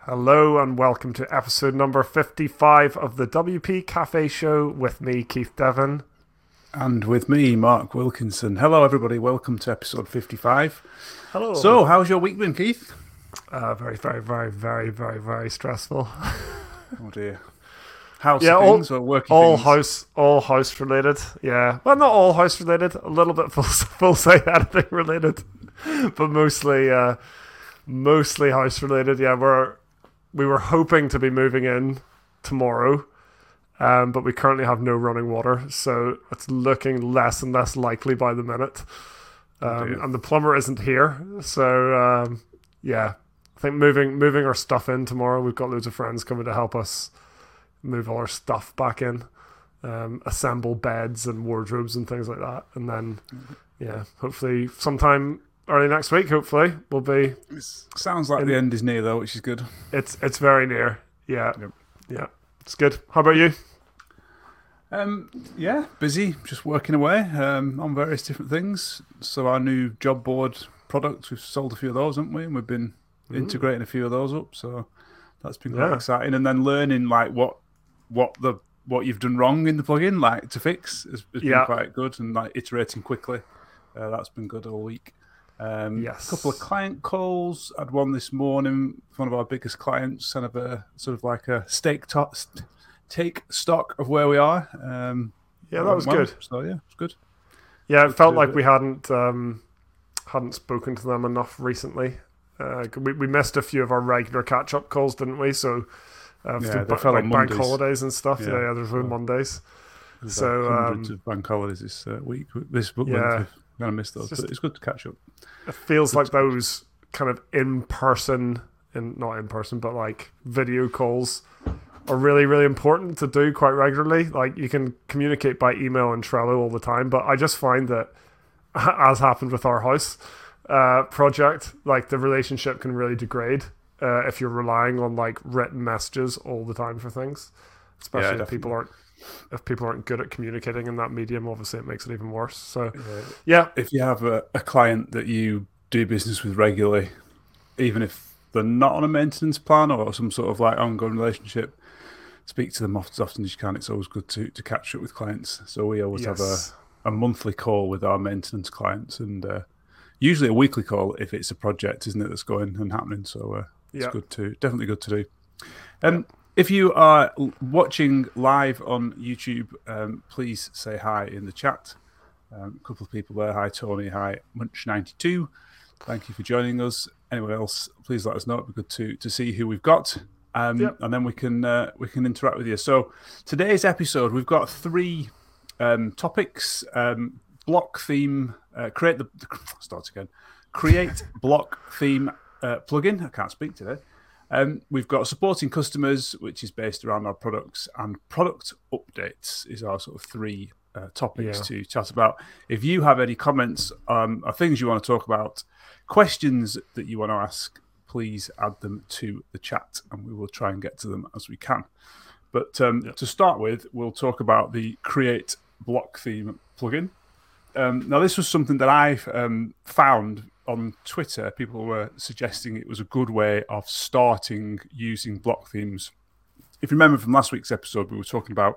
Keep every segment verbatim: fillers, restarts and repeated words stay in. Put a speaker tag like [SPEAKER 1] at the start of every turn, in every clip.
[SPEAKER 1] Hello and welcome to episode number fifty-five of the W P Cafe Show with me, Keith Devon.
[SPEAKER 2] And with me, Mark Wilkinson. Hello, everybody. Welcome to episode fifty-five.
[SPEAKER 1] Hello.
[SPEAKER 2] So, how's your week been, Keith?
[SPEAKER 1] Uh, very, very, very, very, very, very stressful.
[SPEAKER 2] Oh, dear. House
[SPEAKER 1] yeah, all,
[SPEAKER 2] things or working
[SPEAKER 1] all
[SPEAKER 2] things?
[SPEAKER 1] house, all house related. Yeah, well, not all house related. A little bit full, full site editing related, but mostly, uh, mostly house related. Yeah, we're we were hoping to be moving in tomorrow, um, but we currently have no running water, so it's looking less and less likely by the minute. Um,
[SPEAKER 2] oh
[SPEAKER 1] and the plumber isn't here, so um, yeah, I think moving moving our stuff in tomorrow. We've got loads of friends coming to help us move all our stuff back in, um, assemble beds and wardrobes and things like that, and then yeah, hopefully sometime early next week. Hopefully we'll be.
[SPEAKER 2] It sounds like
[SPEAKER 1] in,
[SPEAKER 2] the end is near, though, which is good.
[SPEAKER 1] It's it's very near. Yeah,
[SPEAKER 2] Yep.
[SPEAKER 1] yeah, it's good. How about you?
[SPEAKER 2] Um, yeah, busy, just working away um, on various different things. So our new job board products, we've sold a few of those, haven't we? And we've been mm. integrating a few of those up. So that's been quite yeah. exciting. And then learning like what what the what you've done wrong in the plugin, like to fix, has, has
[SPEAKER 1] yeah.
[SPEAKER 2] been quite good. And like iterating quickly, uh, that's been good all week. Um,
[SPEAKER 1] yes.
[SPEAKER 2] A couple of client calls. I had one this morning. One of our biggest clients, kind of a sort of like a stake top. Take stock of where we are. Um,
[SPEAKER 1] yeah, that was
[SPEAKER 2] well,
[SPEAKER 1] good.
[SPEAKER 2] So yeah, it's good.
[SPEAKER 1] Yeah, it
[SPEAKER 2] good
[SPEAKER 1] felt like it. we hadn't um, hadn't spoken to them enough recently. Uh, we we missed a few of our regular catch up calls, didn't we? So uh,
[SPEAKER 2] yeah,
[SPEAKER 1] they
[SPEAKER 2] fell
[SPEAKER 1] like
[SPEAKER 2] on
[SPEAKER 1] bank
[SPEAKER 2] Mondays.
[SPEAKER 1] holidays and stuff. Yeah, yeah, there's
[SPEAKER 2] oh.
[SPEAKER 1] Mondays.
[SPEAKER 2] There's
[SPEAKER 1] so
[SPEAKER 2] like hundreds
[SPEAKER 1] um,
[SPEAKER 2] of bank holidays this uh, week. This book
[SPEAKER 1] yeah,
[SPEAKER 2] month, we've kind of missed those, it's just, but it's good to catch up.
[SPEAKER 1] It feels
[SPEAKER 2] good
[SPEAKER 1] like those kind of in person, in not in person, but like video calls are really, really important to do quite regularly. Like you can communicate by email and Trello all the time, but I just find that, as happened with our house uh, project, like the relationship can really degrade uh, if you're relying on like written messages all the time for things. Especially
[SPEAKER 2] yeah,
[SPEAKER 1] if people aren't if people aren't good at communicating in that medium. Obviously, it makes it even worse. So,
[SPEAKER 2] yeah,
[SPEAKER 1] yeah.
[SPEAKER 2] If you have a, a client that you do business with regularly, even if they're not on a maintenance plan or some sort of like ongoing relationship, speak to them as often as you can. It's always good to, to catch up with clients. So we always
[SPEAKER 1] yes.
[SPEAKER 2] have a, a monthly call with our maintenance clients, and uh, usually a weekly call if it's a project, isn't it, that's going and happening. So uh, it's
[SPEAKER 1] yeah.
[SPEAKER 2] good to definitely good to do. Um, yeah. If you are watching live on YouTube, um, please say hi in the chat. Um, a couple of people there. Hi Tony. Hi Munch ninety-two. Thank you for joining us. Anyone else, please let us know. It'd be good to to see who we've got. Um, yep. And then we can uh, we can interact with you. So today's episode, we've got three um, topics: um, block theme, uh, create the start again, create block theme uh, plugin. I can't speak today. Um, we've got supporting customers, which is based around our products, and product updates is our sort of three uh, topics yeah. to chat about. If you have any comments um, or things you want to talk about, questions that you want to ask, please add them to the chat and we will try and get to them as we can. But um, yep. to start with, we'll talk about the Create Block Theme plugin. Um, now, this was something that I um, found on Twitter. People were suggesting it was a good way of starting using block themes. If you remember from last week's episode, we were talking about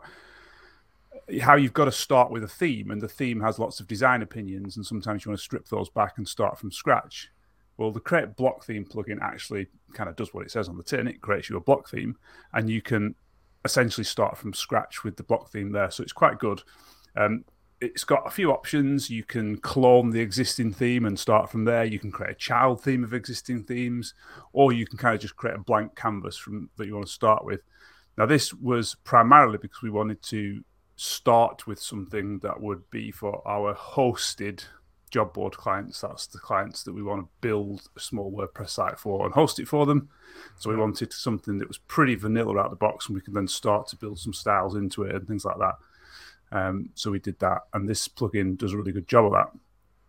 [SPEAKER 2] how you've got to start with a theme, and the theme has lots of design opinions, and sometimes you want to strip those back and start from scratch. Well, the Create Block Theme plugin actually kind of does what it says on the tin. It creates you a block theme, and you can essentially start from scratch with the block theme there. So it's quite good. Um, it's got a few options. You can clone the existing theme and start from there. You can create a child theme of existing themes, or you can kind of just create a blank canvas from that you want to start with. Now, this was primarily because we wanted to start with something that would be for our hosted job board clients. That's the clients that we want to build a small WordPress site for and host it for them. So we wanted something that was pretty vanilla out of the box, and we could then start to build some styles into it and things like that. Um, so we did that, and this plugin does a really good job of that.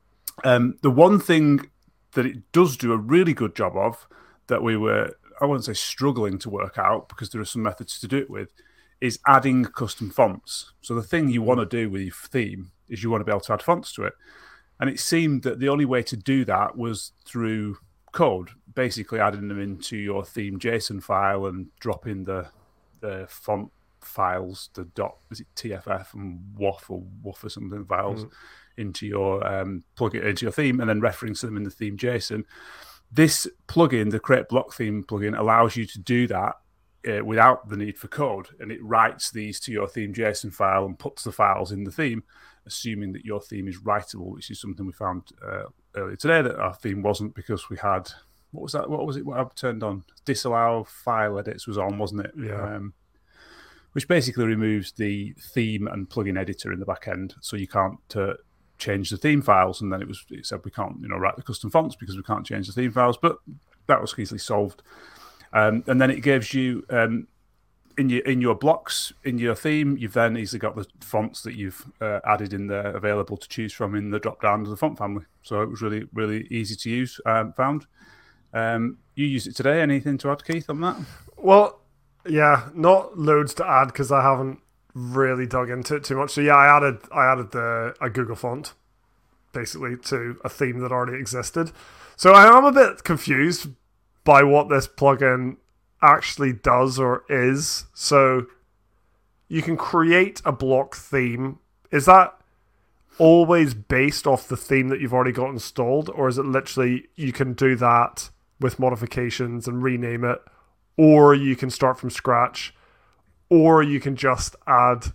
[SPEAKER 2] Um, the one thing that it does do a really good job of that we were, I wouldn't say struggling to work out because there are some methods to do it with, is adding custom fonts. So the thing you want to do with your theme is you want to be able to add fonts to it. And it seemed that the only way to do that was through code, basically adding them into your theme JSON file and dropping the the font files, the dot is it T F F and W A F or W A F or something files mm. into your um, plug it into your theme, and then referencing them in the theme JSON. This plugin, the Create Block Theme plugin, allows you to do that uh, without the need for code, and it writes these to your theme JSON file and puts the files in the theme, assuming that your theme is writable, which is something we found uh, earlier today that our theme wasn't, because we had what was that? What was it? What I turned on? Disallow file edits was on, wasn't it?
[SPEAKER 1] Yeah.
[SPEAKER 2] Um, which basically removes the theme and plugin editor in the back end, so you can't uh, change the theme files. And then it was it said we can't, you know, write the custom fonts because we can't change the theme files. But that was easily solved. Um, and then it gives you um, in your in your blocks in your theme, you've then easily got the fonts that you've uh, added in there available to choose from in the drop down of the font family. So it was really really easy to use. Um, found. Um, you used it today. Anything to add, Keith, on that?
[SPEAKER 1] Well. Yeah, not loads to add because I haven't really dug into it too much. So yeah, I added I added the a Google font basically to a theme that already existed. So I am a bit confused by what this plugin actually does or is. So you can create a block theme. Is that always based off the theme that you've already got installed, or is it literally you can do that with modifications and rename it? Or you can start from scratch, or you can just add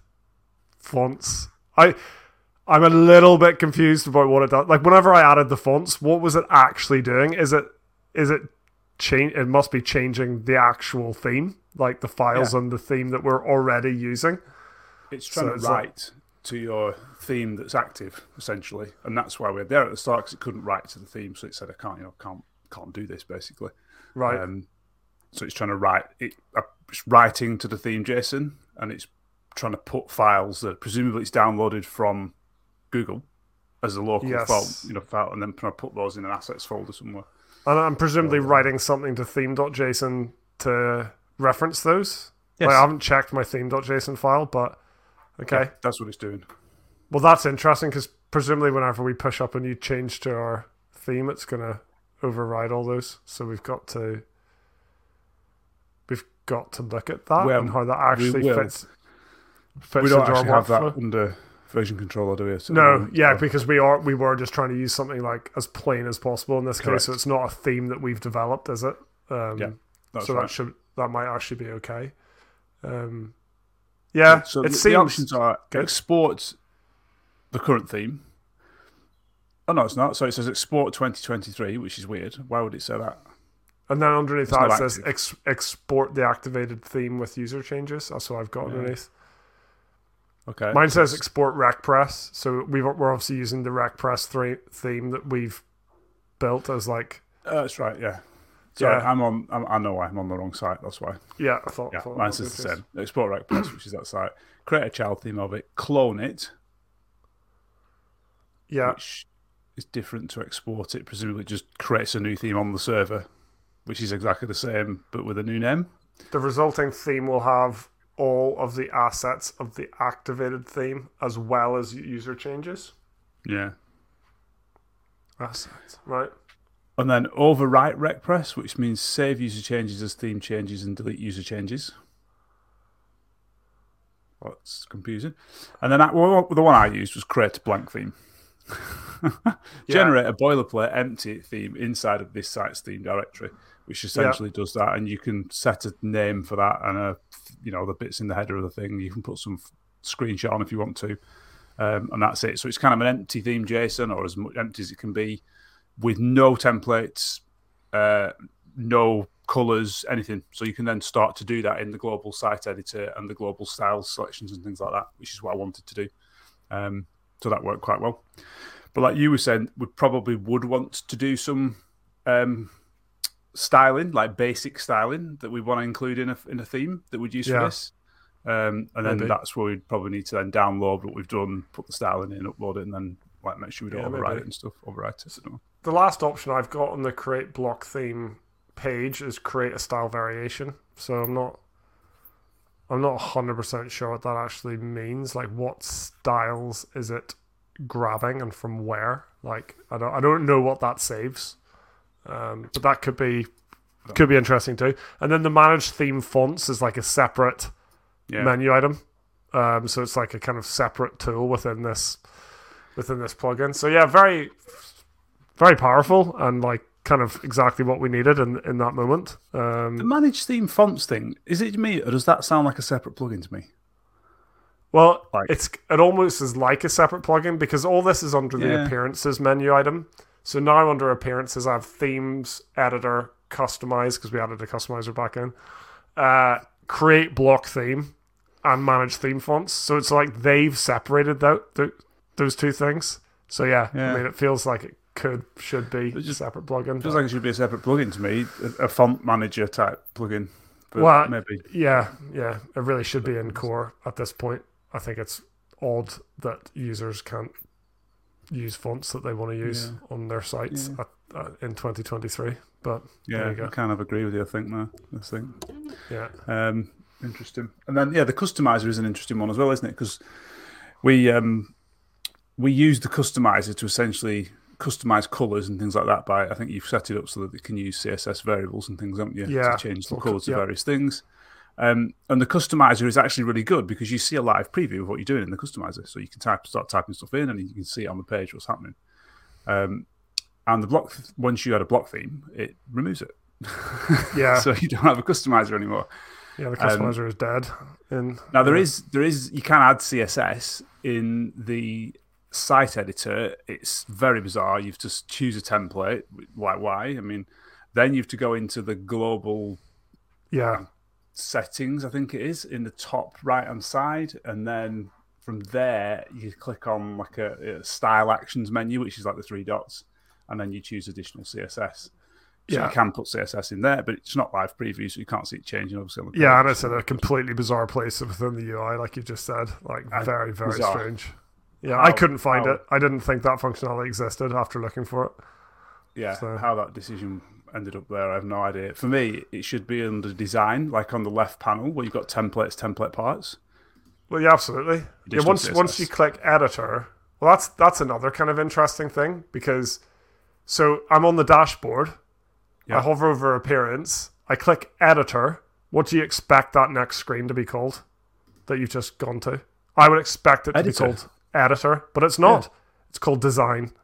[SPEAKER 1] fonts. I, I'm a little bit confused about what it does. Like whenever I added the fonts, what was it actually doing? Is it, is it change? It must be changing the actual theme, like the files
[SPEAKER 2] yeah.
[SPEAKER 1] and the theme that we're already using.
[SPEAKER 2] It's trying
[SPEAKER 1] so
[SPEAKER 2] to
[SPEAKER 1] it's
[SPEAKER 2] write
[SPEAKER 1] like,
[SPEAKER 2] to your theme that's active, essentially, and that's why we're there at the start, because it couldn't write to the theme, so it said I can't, you know, can't, can't do this basically.
[SPEAKER 1] Right.
[SPEAKER 2] Um, So it's trying to write it, uh, it's writing to the theme JSON, and it's trying to put files that presumably it's downloaded from Google as a local
[SPEAKER 1] yes.
[SPEAKER 2] file, you know, file, and then trying to put those in an assets folder somewhere.
[SPEAKER 1] And I'm presumably so, writing something to theme.json to reference those.
[SPEAKER 2] Yes.
[SPEAKER 1] Like, I haven't checked my theme.json file, but okay,
[SPEAKER 2] yeah, that's what it's doing.
[SPEAKER 1] Well, that's interesting because presumably whenever we push up a new change to our theme, it's going to override all those. So we've got to. We've got to look at that well, and how that actually fits. fits
[SPEAKER 2] we don't
[SPEAKER 1] into
[SPEAKER 2] actually
[SPEAKER 1] our
[SPEAKER 2] have that
[SPEAKER 1] workflow.
[SPEAKER 2] under version controller, do we? So
[SPEAKER 1] no, yeah,
[SPEAKER 2] so.
[SPEAKER 1] because we are we were just trying to use something like as plain as possible in this
[SPEAKER 2] Correct.
[SPEAKER 1] case. So it's not a theme that we've developed, is it? Um,
[SPEAKER 2] yeah, that's
[SPEAKER 1] so
[SPEAKER 2] right.
[SPEAKER 1] that should that might actually be okay. Um, yeah,
[SPEAKER 2] so
[SPEAKER 1] it
[SPEAKER 2] the,
[SPEAKER 1] seems
[SPEAKER 2] the options are
[SPEAKER 1] good.
[SPEAKER 2] Export the current theme. Oh no, it's not. So it says export twenty twenty-three, which is weird. Why would it say that?
[SPEAKER 1] And then underneath
[SPEAKER 2] it's
[SPEAKER 1] that it says ex- export the activated theme with user changes. That's what I've got yeah. underneath.
[SPEAKER 2] Okay.
[SPEAKER 1] Mine says export RecPress. So we've, we're obviously using the RecPress three theme that we've built as like.
[SPEAKER 2] Uh, that's right. Yeah. Sorry,
[SPEAKER 1] yeah.
[SPEAKER 2] I'm on. I'm, I know I'm on the wrong site. That's why.
[SPEAKER 1] Yeah, I thought.
[SPEAKER 2] Yeah,
[SPEAKER 1] I thought
[SPEAKER 2] mine says the same. Export RecPress, which is that site. Create a child theme of it. Clone it.
[SPEAKER 1] Yeah.
[SPEAKER 2] Which is different to export it. Presumably, it just creates a new theme on the server, which is exactly the same but with a new name.
[SPEAKER 1] The resulting theme will have all of the assets of the activated theme as well as user changes.
[SPEAKER 2] Yeah.
[SPEAKER 1] Assets, right.
[SPEAKER 2] And then overwrite RecPress, which means save user changes as theme changes and delete user changes. Well, that's confusing. And then I, well, the one I used was create a blank theme. Generate yeah. a boilerplate empty theme inside of this site's theme directory, which essentially yeah. does that, and you can set a name for that and a, you know, the bits in the header of the thing. You can put some screenshot on if you want to, um, and that's it. So it's kind of an empty theme JSON, or as much empty as it can be, with no templates, uh, no colors, anything. So you can then start to do that in the global site editor and the global styles selections and things like that, which is what I wanted to do. Um, so that worked quite well. But like you were saying, we probably would want to do some um, styling, like basic styling that we want to include in a in a theme that we'd use yeah. for this. Um, and then maybe. That's where we'd probably need to then download what we've done, put the styling in, upload it, and then like make sure we don't yeah, overwrite maybe. it and stuff. Overwrite it. So.
[SPEAKER 1] The last option I've got on the create block theme page is create a style variation. So I'm not, I'm not one hundred percent sure what that actually means. Like, what styles is it grabbing and from where? Like, I don't, I don't know what that saves. Um, but that could be could be interesting too. And then the manage theme fonts is like a separate
[SPEAKER 2] Yeah.
[SPEAKER 1] menu item. Um, so it's like a kind of separate tool within this within this plugin. So yeah, very very powerful and like kind of exactly what we needed in in that moment. Um,
[SPEAKER 2] The manage theme fonts thing, is it me or does that sound like a separate plugin to me?
[SPEAKER 1] Well,
[SPEAKER 2] Like-
[SPEAKER 1] it's it almost is like a separate plugin because all this is under the
[SPEAKER 2] Yeah.
[SPEAKER 1] appearances menu item. So now under appearances, I have themes, editor, customize because we added a customizer back in, uh, create block theme, and manage theme fonts. So it's like they've separated that th- those two things. So yeah,
[SPEAKER 2] Yeah.
[SPEAKER 1] I mean, it feels like it could should be a
[SPEAKER 2] just
[SPEAKER 1] separate plugin.
[SPEAKER 2] Feels
[SPEAKER 1] but-
[SPEAKER 2] like it should be a separate plugin to me, a, a font manager type plugin. But
[SPEAKER 1] Well,
[SPEAKER 2] maybe.
[SPEAKER 1] Yeah, yeah, it really should be in core at this point. I think it's odd that users can't use fonts that they want to use
[SPEAKER 2] Yeah.
[SPEAKER 1] on their sites
[SPEAKER 2] Yeah.
[SPEAKER 1] at, uh, in twenty twenty-three. But there
[SPEAKER 2] Yeah,
[SPEAKER 1] you go.
[SPEAKER 2] I kind of agree with you, I think, there. I think.
[SPEAKER 1] Yeah,
[SPEAKER 2] Um, interesting. And then, yeah, the customizer is an interesting one as well, isn't it? Because we um, we use the customizer to essentially customize colors and things like that. By I think you've set it up so that it can use C S S variables and things, haven't you?
[SPEAKER 1] Yeah.
[SPEAKER 2] To change the
[SPEAKER 1] Okay,
[SPEAKER 2] colors
[SPEAKER 1] yeah.
[SPEAKER 2] of various things. Um, and the customizer is actually really good because you see a live preview of what you're doing in the customizer, so you can type, start typing stuff in, and you can see on the page what's happening. Um, and the block, once you add a block theme, it removes it.
[SPEAKER 1] yeah,
[SPEAKER 2] So you don't have a customizer anymore.
[SPEAKER 1] yeah. The customizer is dead. In
[SPEAKER 2] Now there
[SPEAKER 1] yeah.
[SPEAKER 2] is there is you can add C S S in the site editor. It's very bizarre. You've just choose a template. Like why? I mean, then you have to go into the global
[SPEAKER 1] yeah,
[SPEAKER 2] settings, I think it is, in the top right hand side, and then from there you click on like a, a style actions menu, which is like the three dots, and then you choose additional C S S. So
[SPEAKER 1] Yeah.
[SPEAKER 2] you can put C S S in there, but it's not live preview, so you can't see it changing. Obviously, on the
[SPEAKER 1] yeah, and
[SPEAKER 2] page.
[SPEAKER 1] it's in a completely bizarre place within the U I, like you just said. Like
[SPEAKER 2] Uh,
[SPEAKER 1] very, very
[SPEAKER 2] bizarre.
[SPEAKER 1] strange. Yeah,
[SPEAKER 2] How-
[SPEAKER 1] I couldn't find
[SPEAKER 2] how-
[SPEAKER 1] it. I didn't think that functionality existed after looking for it.
[SPEAKER 2] Yeah,
[SPEAKER 1] So-
[SPEAKER 2] how that decision ended up there, I have no idea. For me, it should be under design, like on the left panel where you've got templates, template parts.
[SPEAKER 1] Well, yeah, absolutely. Yeah,
[SPEAKER 2] Additional
[SPEAKER 1] once
[SPEAKER 2] C S S.
[SPEAKER 1] once you click editor, well, that's that's another kind of interesting thing because, so I'm on the dashboard,
[SPEAKER 2] Yeah.
[SPEAKER 1] I hover over appearance, I click editor. What do you expect that next screen to be called that you've just gone to? I would expect it to
[SPEAKER 2] Editor.
[SPEAKER 1] be called editor, but it's not. It's called design.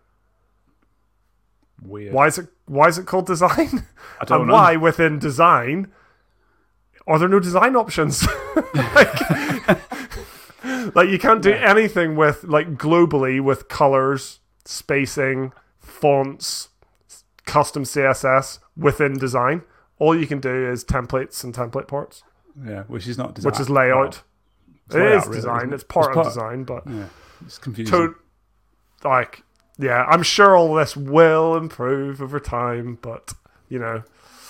[SPEAKER 2] Weird.
[SPEAKER 1] Why is it Why is it called design?
[SPEAKER 2] I don't
[SPEAKER 1] and
[SPEAKER 2] know.
[SPEAKER 1] why within design are there no design options? like, like you can't do anything with like globally with colors, spacing, fonts, custom C S S within design. All you can do is templates and template parts,
[SPEAKER 2] Yeah, which is not design.
[SPEAKER 1] which is layout.
[SPEAKER 2] It's
[SPEAKER 1] It
[SPEAKER 2] layout,
[SPEAKER 1] is
[SPEAKER 2] really,
[SPEAKER 1] design.
[SPEAKER 2] isn't it?
[SPEAKER 1] It's part
[SPEAKER 2] It's
[SPEAKER 1] of
[SPEAKER 2] part-
[SPEAKER 1] design, but
[SPEAKER 2] Yeah, it's confusing.
[SPEAKER 1] to, like, yeah, I'm sure all this will improve over time, but you know,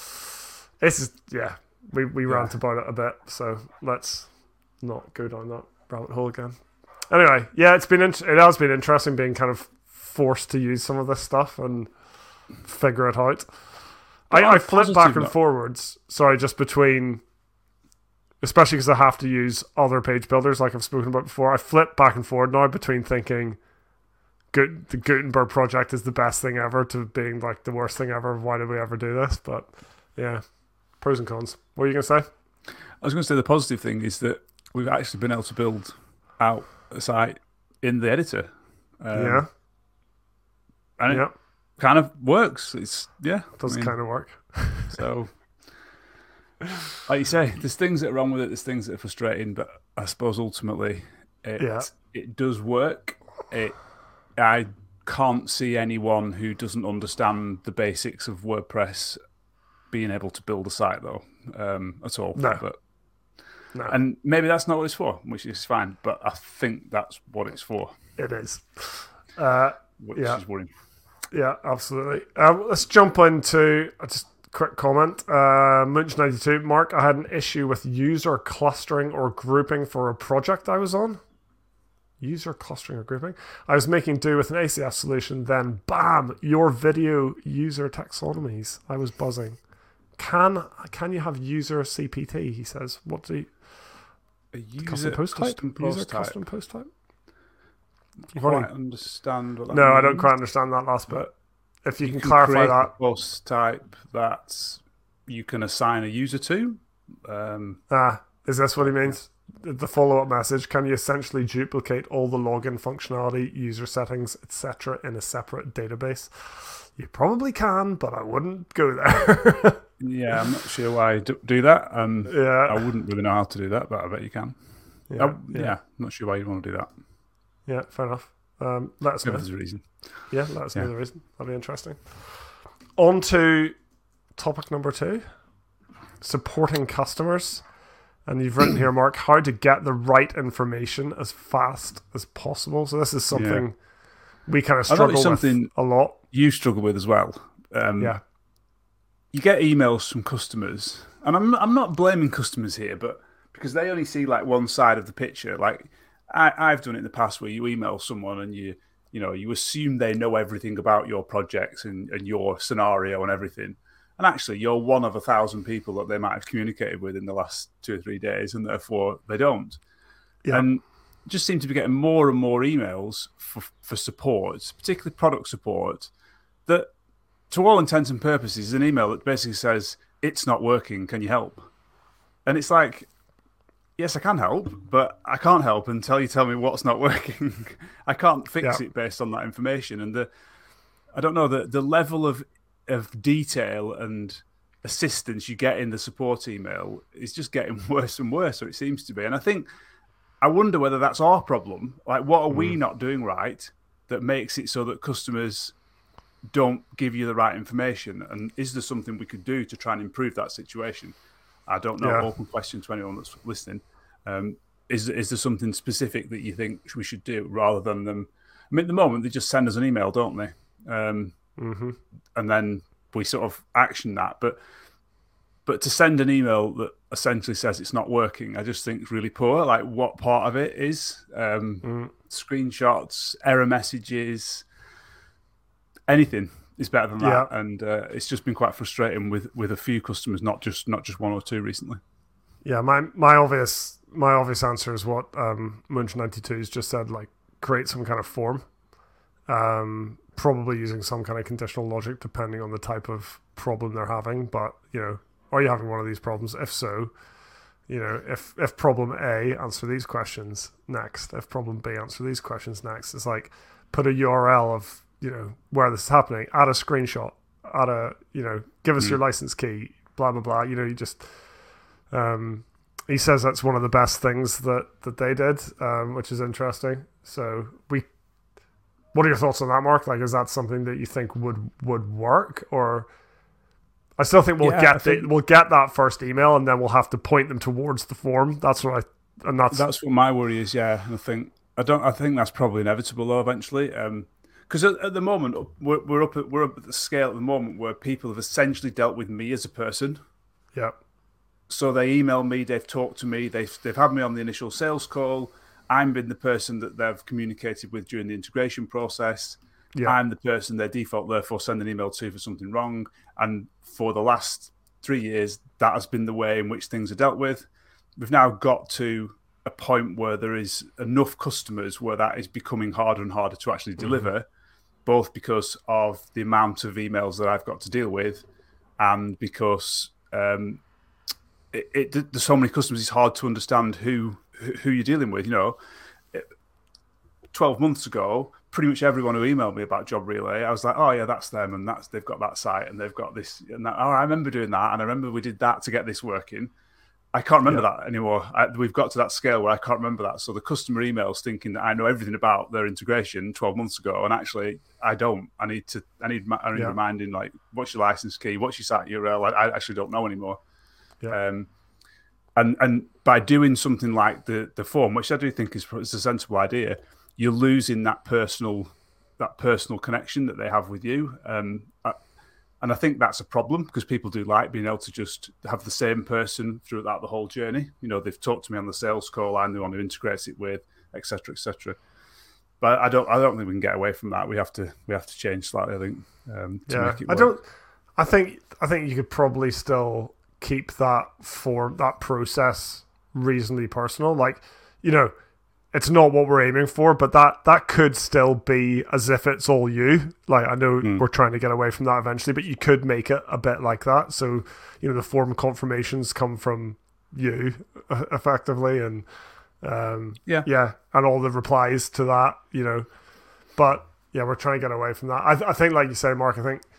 [SPEAKER 1] this is yeah, we we rant about it a bit, so let's not go down that rabbit hole again. Anyway, yeah, it's been int- it has been interesting being kind of forced to use some of this stuff and figure it out. I,
[SPEAKER 2] on
[SPEAKER 1] I
[SPEAKER 2] a
[SPEAKER 1] flip
[SPEAKER 2] positive
[SPEAKER 1] back and
[SPEAKER 2] note-
[SPEAKER 1] forwards, sorry, just between, especially because I have to use other page builders like I've spoken about before. I flip back and forward now between thinking Gut- the Gutenberg project is the best thing ever to being like the worst thing ever. Why did we ever do this? But yeah, pros and cons. What are you going to say?
[SPEAKER 2] I was going to say the positive thing is that we've actually been able to build out a site in the editor. Um,
[SPEAKER 1] yeah,
[SPEAKER 2] and it
[SPEAKER 1] yeah,
[SPEAKER 2] kind of works. It's yeah,
[SPEAKER 1] it does
[SPEAKER 2] I mean,
[SPEAKER 1] kind of work.
[SPEAKER 2] So, like you say, there's things that are wrong with it. There's things that are frustrating, but I suppose ultimately, it
[SPEAKER 1] Yeah.
[SPEAKER 2] it does work. It I can't see anyone who doesn't understand the basics of WordPress being able to build a site though, um, at all.
[SPEAKER 1] No.
[SPEAKER 2] But
[SPEAKER 1] No,
[SPEAKER 2] and maybe that's not what it's for, which is fine. But I think that's what it's for,
[SPEAKER 1] it is. Uh,
[SPEAKER 2] which
[SPEAKER 1] Yeah.
[SPEAKER 2] is worrying.
[SPEAKER 1] Yeah, absolutely. Uh, let's jump into uh, just a quick comment. Uh, Munch ninety-two, Mark, I had an issue with user clustering or grouping for a project I was on. User clustering or grouping. I was making do with an A C S solution, then bam, your video user taxonomies. I was buzzing. Can can you have user C P T? He says. What do you,
[SPEAKER 2] A user
[SPEAKER 1] custom post type?
[SPEAKER 2] custom
[SPEAKER 1] User
[SPEAKER 2] post type.
[SPEAKER 1] custom post type.
[SPEAKER 2] I
[SPEAKER 1] You've already-
[SPEAKER 2] quite understand what that
[SPEAKER 1] No, I don't
[SPEAKER 2] means.
[SPEAKER 1] quite understand that last bit. if you,
[SPEAKER 2] you
[SPEAKER 1] can,
[SPEAKER 2] can
[SPEAKER 1] clarify
[SPEAKER 2] create
[SPEAKER 1] that.
[SPEAKER 2] a post type that you can assign a user to. Um,
[SPEAKER 1] Ah, is this what he means? The follow-up message: can you essentially duplicate all the login functionality, user settings, et cetera in a separate database? You probably can, but I wouldn't go there.
[SPEAKER 2] yeah, I'm not sure why you do, do that. Um,
[SPEAKER 1] yeah,
[SPEAKER 2] I wouldn't really know how to do that, but I bet you can.
[SPEAKER 1] yeah,
[SPEAKER 2] Oh,
[SPEAKER 1] yeah.
[SPEAKER 2] yeah. I'm not sure why you want to do that.
[SPEAKER 1] Yeah, fair enough. Um, let us
[SPEAKER 2] Maybe
[SPEAKER 1] know.
[SPEAKER 2] there's a reason.
[SPEAKER 1] Yeah, let us
[SPEAKER 2] Yeah.
[SPEAKER 1] know the reason. That'd be interesting. On to topic number two: supporting customers. And you've written here, Mark, how to get the right information as fast as possible. So this is something
[SPEAKER 2] Yeah.
[SPEAKER 1] we kind of
[SPEAKER 2] I thought
[SPEAKER 1] struggle
[SPEAKER 2] it's something
[SPEAKER 1] with a lot.
[SPEAKER 2] you struggle with as well. Um,
[SPEAKER 1] Yeah.
[SPEAKER 2] You get emails from customers, and I'm I'm not blaming customers here, but because they only see like one side of the picture. Like I, I've done it in the past where you email someone and you you know you assume they know everything about your projects and, and your scenario and everything. And actually, you're one of a thousand people that they might have communicated with in the last two or three days, and therefore they don't.
[SPEAKER 1] Yeah.
[SPEAKER 2] And just seem to be getting more and more emails for, for support, particularly product support, that to all intents and purposes is an email that basically says, it's not working, can you help? And it's like, yes, I can help, but I can't help until you tell me what's not working. I can't fix
[SPEAKER 1] Yeah.
[SPEAKER 2] it based on that information. And the I don't know, the, the level of of detail and assistance you get in the support email is just getting worse and worse, or it seems to be. And I think, I wonder whether that's our problem. Like, what are mm. we not doing right that makes it so that customers don't give you the right information? And is there something we could do to try and improve that situation? I don't know. Yeah. Open question to anyone that's listening. Um, is, is there something specific that you think we should do rather than them? I mean, at the moment, they just send us an email, don't they? Um,
[SPEAKER 1] Mm-hmm.
[SPEAKER 2] And then we sort of action that. But but to send an email that essentially says it's not working, I just think is really poor. Like, what part of it is? Um, mm. Screenshots, error messages, anything is better than that. Yeah. And uh, it's just been quite frustrating with, with a few customers, not just not just one or two recently.
[SPEAKER 1] Yeah, my my obvious my obvious answer is what um, Munch ninety-two has just said. Like, create some kind of form. Um, probably using some kind of conditional logic depending on the type of problem they're having. But, you know, are you having one of these problems? If so, you know, if, if problem A, answer these questions next. If problem B, answer these questions next. It's like, put a U R L of, you know, where this is happening, add a screenshot, add a, you know, give us mm. your license key, blah, blah, blah. You know, you just, um, he says that's one of the best things that, that they did, um, which is interesting. So we, what are your thoughts on that, Mark? Like, is that something that you think would, would work? Or I still think we'll yeah, get think, the, we'll get that first email and then we'll have to point them towards the form. That's what I and that's
[SPEAKER 2] that's what my worry is. Yeah, and I think I don't. I think that's probably inevitable though eventually. Because um, at, at the moment we're we're up at, we're up at the scale at the moment where people have essentially dealt with me as a person.
[SPEAKER 1] Yeah.
[SPEAKER 2] So they email me, they've talked to me, they've they've had me on the initial sales call. I'm been the person that they've communicated with during the integration process. Yeah. I'm the person they default therefore send an email to for something wrong. And for the last three years, that has been the way in which things are dealt with. We've now got to a point where there is enough customers where that is becoming harder and harder to actually deliver, mm-hmm. both because of the amount of emails that I've got to deal with and because um, it, it, there's so many customers, it's hard to understand who who you're dealing with. You know, twelve months ago, pretty much everyone who emailed me about Job Relay, I was like, oh yeah, that's them, and that's they've got that site, and they've got this, and that, oh, I remember doing that, and I remember we did that to get this working. I can't remember yeah. that anymore. I, we've got to that scale where I can't remember that. So the customer emails thinking that I know everything about their integration twelve months ago, and actually I don't. I need to. I need. I need yeah. reminding, like, what's your license key? What's your site U R L? I, I actually don't know anymore. Yeah. Um, and and by doing something like the the form, which I do think is, is a sensible idea, you're losing that personal that personal connection that they have with you. Um, I, and I think that's a problem because people do like being able to just have the same person throughout the whole journey. You know, they've talked to me on the sales call, I'm the one who integrates it with, et cetera, et cetera. But I don't, I don't think we can get away from that. We have to, we have to change slightly. I think. Um, to
[SPEAKER 1] yeah,
[SPEAKER 2] make it work.
[SPEAKER 1] I don't. I think, I think you could probably still keep that form, that process reasonably personal. Like, you know, it's not what we're aiming for, but that that could still be as if it's all you. Like, I know mm. we're trying to get away from that eventually, but you could make it a bit like that. So, you know, the form confirmations come from you effectively, and um, yeah, yeah, and all the replies to that, you know. But yeah, we're trying to get away from that. I, I think, like you say, Mark, I think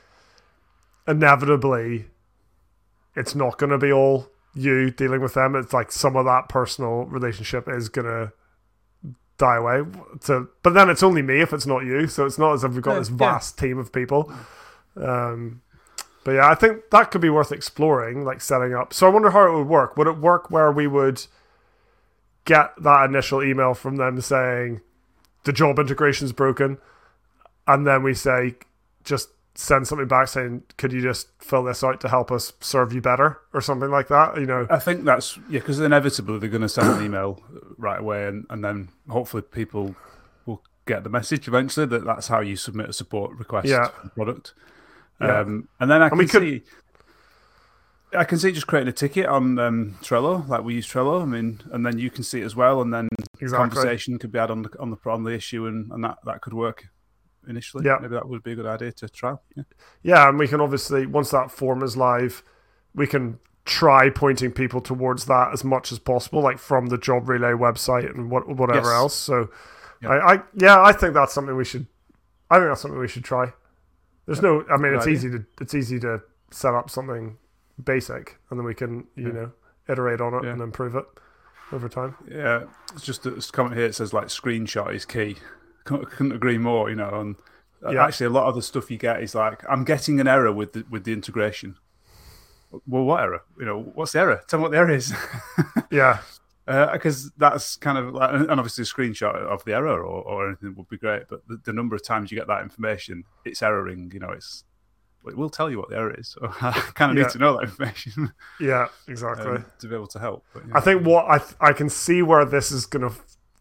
[SPEAKER 1] inevitably it's not going to be all you dealing with them. It's like some of that personal relationship is going to die away. So, but then it's only me if it's not you. So it's not as if we've got this vast yeah. team of people. Um, but yeah, I think that could be worth exploring, like setting up. So I wonder how it would work. Would it work where we would get that initial email from them saying the job integration is broken, and then we say just send something back saying, could you just fill this out to help us serve you better, or something like that? You know,
[SPEAKER 2] I think that's yeah, because inevitably they're going to send an email right away, and, and then hopefully people will get the message eventually that that's how you submit a support request
[SPEAKER 1] yeah.
[SPEAKER 2] for the product.
[SPEAKER 1] Yeah.
[SPEAKER 2] Um, and then I can
[SPEAKER 1] and
[SPEAKER 2] see, could... I can see just creating a ticket on um, Trello, like we use Trello. I mean, and then you can see it as well, and then
[SPEAKER 1] exactly.
[SPEAKER 2] conversation could be had on the on the on the issue, and, and that, that could work. Initially,
[SPEAKER 1] yeah.
[SPEAKER 2] maybe that would be a good idea to try. Yeah.
[SPEAKER 1] yeah, and we can obviously, once that form is live, we can try pointing people towards that as much as possible, like from the Job Relay website and what whatever
[SPEAKER 2] yes.
[SPEAKER 1] else. So,
[SPEAKER 2] yeah.
[SPEAKER 1] I, I yeah, I think that's something we should. I think that's something we should try. There's yeah. no, I mean, good it's idea. easy to it's easy to set up something basic, and then we can you yeah. know iterate on it yeah. and improve it over time.
[SPEAKER 2] Yeah, it's just a comment here. It says like screenshot is key. Couldn't agree more, you know. And yeah. actually, a lot of the stuff you get is like, I'm getting an error with the, with the integration. Well, what error? You know, what's the error? Tell me what the error is.
[SPEAKER 1] yeah,
[SPEAKER 2] because uh, that's kind of like, and obviously a screenshot of the error or, or anything would be great. But the, the number of times you get that information, it's erroring. You know, it's it will tell you what the error is. So I kind of
[SPEAKER 1] yeah.
[SPEAKER 2] need to know that information.
[SPEAKER 1] yeah, exactly.
[SPEAKER 2] Um, to be able to help. But, yeah.
[SPEAKER 1] I think what I th- I can see where this is going to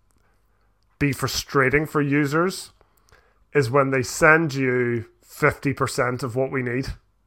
[SPEAKER 1] be frustrating for users is when they send you fifty percent of what we need.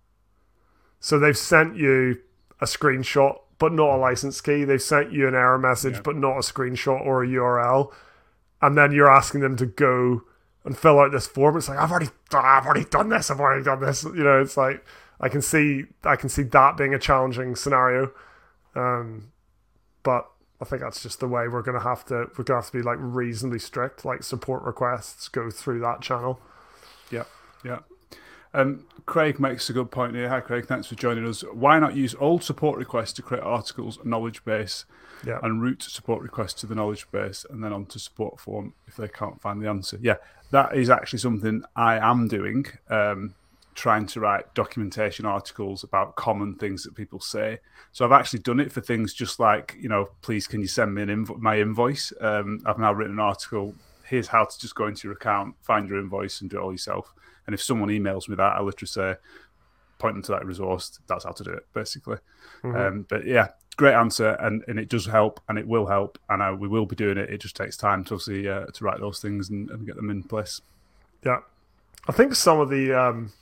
[SPEAKER 1] So they've sent you a screenshot but not a license key. They've sent you an error message yeah. but not a screenshot or a U R L. And then you're asking them to go and fill out this form. It's like, I've already I've already done this. I've already done this. You know, it's like I can see I can see that being a challenging scenario. Um, but I think that's just the way we're gonna have to. We're gonna have to be like reasonably strict. Like support requests go through that channel.
[SPEAKER 2] Yeah, yeah. Um, Craig makes a good point here. Hi, Craig. Thanks for joining us. Why not use old support requests to create articles, knowledge base,
[SPEAKER 1] yeah.
[SPEAKER 2] and route support requests to the knowledge base, and then onto support form if they can't find the answer? Yeah, that is actually something I am doing. Um, trying to write documentation articles about common things that people say. So I've actually done it for things just like, you know, please can you send me an invo- my invoice? Um, I've now written an article. Here's how to just go into your account, find your invoice and do it all yourself. And if someone emails me that, I literally say, point them to that resource. That's how to do it, basically. Mm-hmm. Um, but yeah, great answer. And, and it does help and it will help. And uh, we will be doing it. It just takes time to obviously uh, to write those things and, and get them in place.
[SPEAKER 1] Yeah. I think some of the... Um...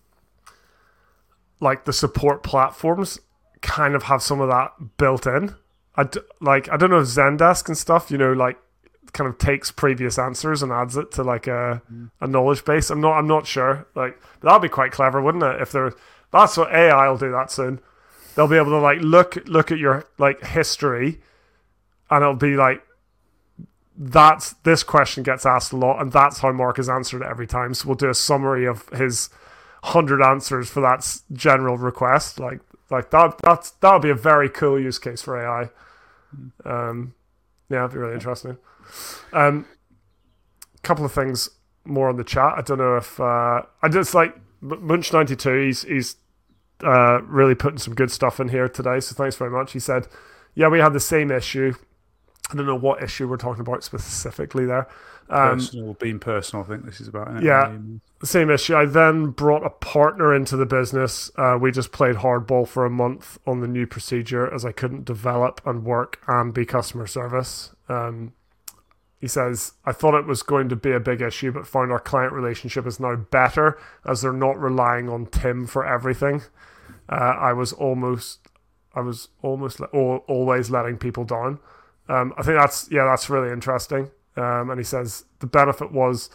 [SPEAKER 1] like the support platforms kind of have some of that built in. I d- like I don't know if Zendesk and stuff, you know, like kind of takes previous answers and adds it to like a mm. a knowledge base. I'm not I'm not sure. Like but that'd be quite clever, wouldn't it? If they're that's what A I will do that soon. They'll be able to like look look at your like history, and it'll be like that's this question gets asked a lot, and that's how Mark has answered it every time. So we'll do a summary of his hundred answers for that general request, like like that. That's that'll be a very cool use case for A I. Um, yeah, it'd be really interesting. Um, couple of things more on the chat. I don't know if uh, I just like Munch ninety-two. He's he's uh, really putting some good stuff in here today. So thanks very much. He said, "Yeah, we had the same issue." I don't know what issue we're talking about specifically there. Um,
[SPEAKER 2] personal, being personal, I think this is about. Isn't it?
[SPEAKER 1] Yeah, the same issue. I then brought a partner into the business. Uh, we just played hardball for a month on the new procedure as I couldn't develop and work and be customer service. Um, he says, I thought it was going to be a big issue, but found our client relationship is now better as they're not relying on Tim for everything. Uh, I was almost, I was almost le- always letting people down. Um, I think that's yeah, that's really interesting. Um, and he says the benefit was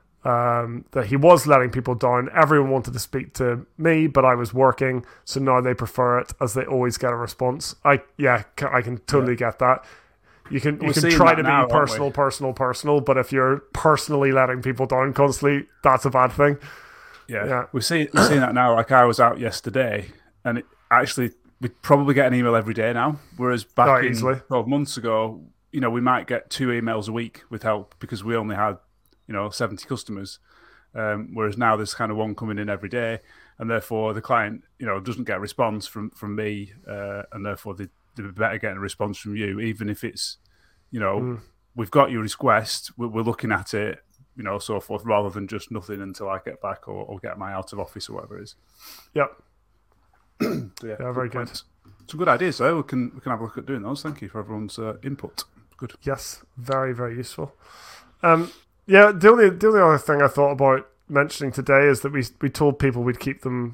[SPEAKER 1] um, that he was letting people down. Everyone wanted to speak to me, but I was working, so now they prefer it as they always get a response. I yeah, I can totally yeah. get that. You can you We're can try to now, be personal, personal, personal, but if you're personally letting people down constantly, that's a bad thing.
[SPEAKER 2] Yeah, yeah. We're seeing we're seeing that now. Like I was out yesterday, and it actually we probably get an email every day now. Whereas back oh, in easily. twelve months ago, you know, we might get two emails a week with help because we only had, you know, seventy customers. Um, whereas now there's kind of one coming in every day, and therefore the client, you know, doesn't get a response from from me, uh, and therefore they they better getting a response from you, even if it's, you know, mm. we've got your request, we're, we're looking at it, you know, so forth, rather than just nothing until I get back or, or get my out of office or whatever it is.
[SPEAKER 1] Yep.
[SPEAKER 2] so yeah,
[SPEAKER 1] yeah, very good.
[SPEAKER 2] Some good ideas, though. We can we can have a look at doing those. Thank you for everyone's uh, input. Good.
[SPEAKER 1] Yes, very very useful. Um, yeah, the only the only other thing I thought about mentioning today is that we we told people we'd keep them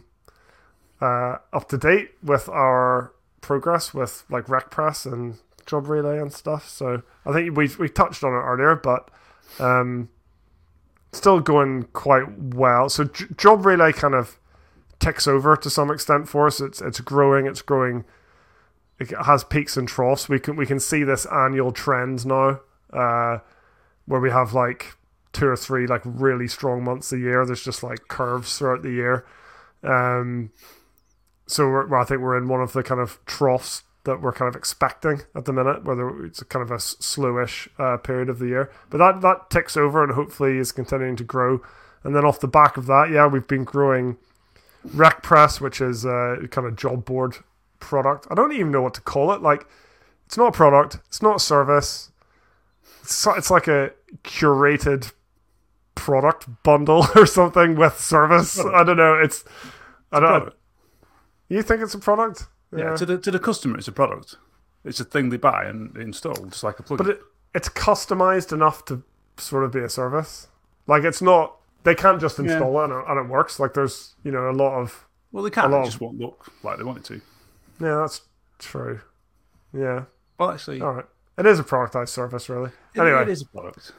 [SPEAKER 1] uh, up to date with our progress with like RecPress and Job Relay and stuff. So I think we we touched on it earlier, but um, still going quite well. So J- Job Relay kind of ticks over to some extent for us. It's it's growing. It's growing. It has peaks and troughs. We can we can see this annual trend now, uh, where we have like two or three like really strong months a year. There's just like curves throughout the year. Um, so we're, well, I think we're in one of the kind of troughs that we're kind of expecting at the minute, whether it's a kind of a slowish uh, period of the year. But that that ticks over and hopefully is continuing to grow. And then off the back of that, yeah, we've been growing RecPress, which is a kind of job board product. I don't even know what to call it. Like, it's not a product. It's not a service. It's, it's like a curated product bundle or something with service. I don't know. It's, it's I don't. You think it's a product?
[SPEAKER 2] Yeah. yeah. To the to the customer, it's a product. It's a thing they buy and install, just like a plugin.
[SPEAKER 1] But it, it's customized enough to sort of be a service. Like, it's not. They can't just install yeah. it and, it and it works. Like, there's, you know, a lot of...
[SPEAKER 2] Well, they can't. It just won't look like they want it to.
[SPEAKER 1] Yeah, that's true. Yeah.
[SPEAKER 2] Well, actually...
[SPEAKER 1] All right. It is a productized service, really.
[SPEAKER 2] It,
[SPEAKER 1] anyway.
[SPEAKER 2] It is a product.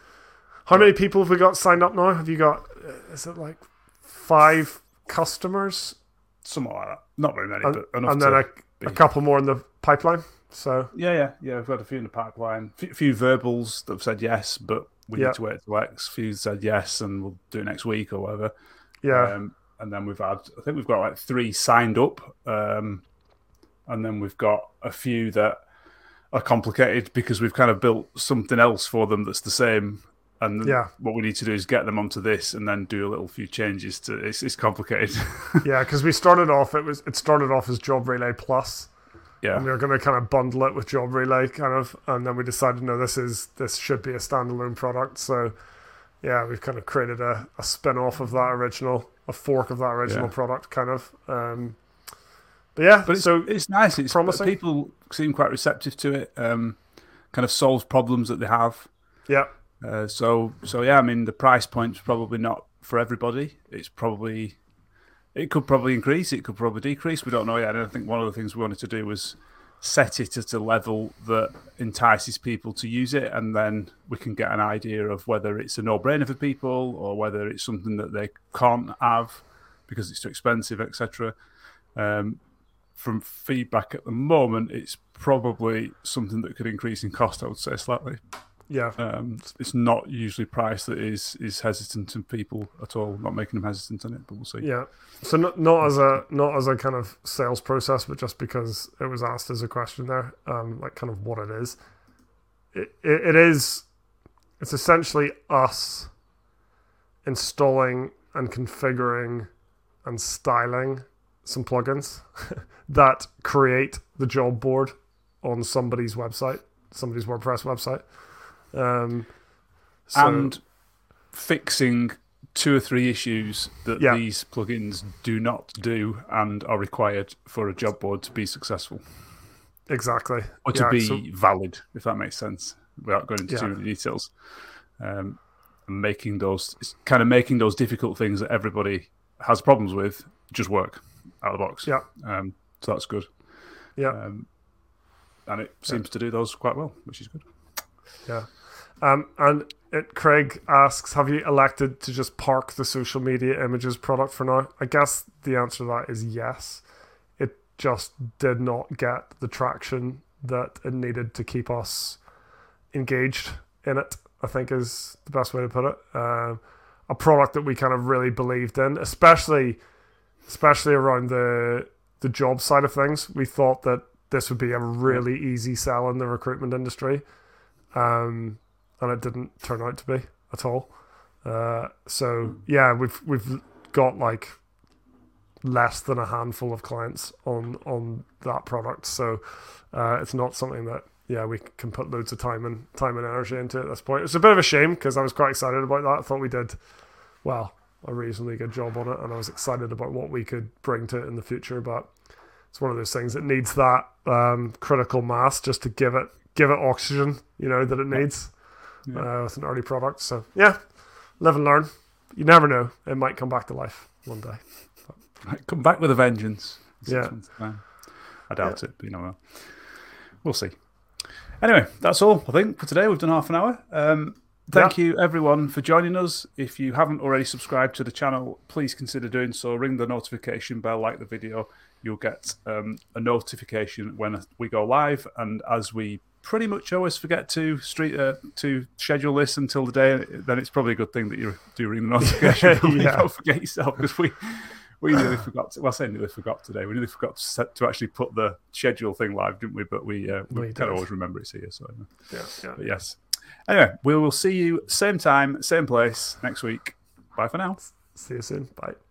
[SPEAKER 1] How many people have we got signed up now? Have you got... Is it like five customers?
[SPEAKER 2] Something like that. Not very many,
[SPEAKER 1] and,
[SPEAKER 2] but enough
[SPEAKER 1] And then
[SPEAKER 2] to
[SPEAKER 1] a, a couple more in the pipeline. So
[SPEAKER 2] Yeah, yeah. Yeah, we've got a few in the pipeline. A few verbals that have said yes, but... We
[SPEAKER 1] yeah.
[SPEAKER 2] need to wait till X. Few said yes, and we'll do it next week or whatever.
[SPEAKER 1] Yeah.
[SPEAKER 2] Um, and then we've had, I think we've got like three signed up. Um, and then we've got a few that are complicated because we've kind of built something else for them that's the same. And
[SPEAKER 1] yeah.
[SPEAKER 2] what we need to do is get them onto this and then do a little few changes to it's, it's complicated.
[SPEAKER 1] yeah, because we started off, it was it started off as Job Relay Plus.
[SPEAKER 2] Yeah.
[SPEAKER 1] And we were going to kind of bundle it with Job Relay, kind of, and then we decided, no, this is this should be a standalone product. So, yeah, we've kind of created a, a spin-off of that original, a fork of that original yeah. product, kind of. Um, but yeah,
[SPEAKER 2] but it's,
[SPEAKER 1] so
[SPEAKER 2] it's nice. It's
[SPEAKER 1] promising.
[SPEAKER 2] People seem quite receptive to it. Um, kind of solves problems that they have.
[SPEAKER 1] Yeah.
[SPEAKER 2] Uh, so, so yeah, I mean, the price point's probably not for everybody. It's probably. It could probably increase, it could probably decrease. We don't know yet. And I think one of the things we wanted to do was set it at a level that entices people to use it, and then we can get an idea of whether it's a no-brainer for people or whether it's something that they can't have because it's too expensive, et cetera. Um, from feedback at the moment, it's probably something that could increase in cost, I would say, slightly.
[SPEAKER 1] Yeah,
[SPEAKER 2] um, it's not usually price that is is hesitant to people at all. Not making them hesitant on it, but we'll see.
[SPEAKER 1] Yeah, so not not as a not as a kind of sales process, but just because it was asked as a question there, um, like kind of what it is. It it, it is. It's essentially us installing and configuring and styling some plugins that create the job board on somebody's website, somebody's WordPress website. Um, so,
[SPEAKER 2] and fixing two or three issues that
[SPEAKER 1] yeah.
[SPEAKER 2] these plugins do not do and are required for a job board to be successful.
[SPEAKER 1] Exactly.
[SPEAKER 2] Or to
[SPEAKER 1] yeah,
[SPEAKER 2] be
[SPEAKER 1] so,
[SPEAKER 2] valid, if that makes sense, without going into
[SPEAKER 1] yeah.
[SPEAKER 2] too many details. Um, and making those, kind of making those difficult things that everybody has problems with just work out of the box.
[SPEAKER 1] Yeah.
[SPEAKER 2] Um, so that's good.
[SPEAKER 1] Yeah.
[SPEAKER 2] Um, and it seems yeah. to do those quite well, which is good.
[SPEAKER 1] Yeah. Um, and it, Craig asks, have you elected to just park the social media images product for now? I guess the answer to that is yes. It just did not get the traction that it needed to keep us engaged in it, I think is the best way to put it. Uh, a product that we kind of really believed in, especially especially around the the job side of things. We thought that this would be a really easy sell in the recruitment industry. Um, and it didn't turn out to be at all. Uh, so yeah, we've we've got like less than a handful of clients on on that product. So uh, it's not something that yeah we can put loads of time and time and energy into at this point. It's a bit of a shame because I was quite excited about that. I thought we did well a reasonably good job on it, and I was excited about what we could bring to it in the future. But it's one of those things that needs that um, critical mass just to give it give it oxygen, you know, that it needs. Yeah. Uh, with an early product. So yeah, live and learn. You never know, it might come back to life one day.
[SPEAKER 2] Might come back with a vengeance.
[SPEAKER 1] Yeah,
[SPEAKER 2] I doubt
[SPEAKER 1] yeah.
[SPEAKER 2] it, but you know, well, we'll see. Anyway, that's all I think for today. We've done half an hour. Um, thank yeah. you everyone for joining us. If you haven't already subscribed to the channel, please consider doing so. Ring the notification bell, like the video. You'll get um, a notification when we go live, and as we pretty much always forget to street uh, to schedule this until the day, then it's probably a good thing that you do ring the notification. yeah. Don't forget yourself, because we we nearly forgot to, well I say nearly forgot today we nearly forgot to, set, to actually put the schedule thing live, didn't we? But we, uh, we, we kind of always remember it's here, so
[SPEAKER 1] yeah, yeah.
[SPEAKER 2] But yes, anyway, we will see you same time same place next week. Bye for now.
[SPEAKER 1] See you soon. Bye.